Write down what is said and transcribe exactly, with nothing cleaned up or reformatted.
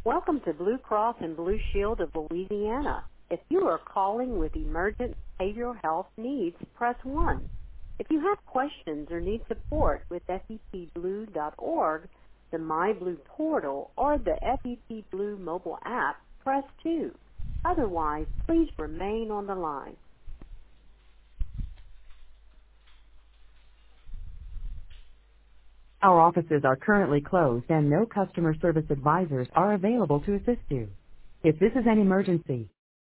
Welcome to Blue Cross and Blue Shield of Louisiana. If you are calling with emergent behavioral health needs, press one. If you have questions or need support with F E P blue dot org, the MyBlue portal, or the F E P Blue mobile app, press two. Otherwise, please remain on the line. Our offices are currently closed and no customer service advisors are available to assist you. If this is an emergency,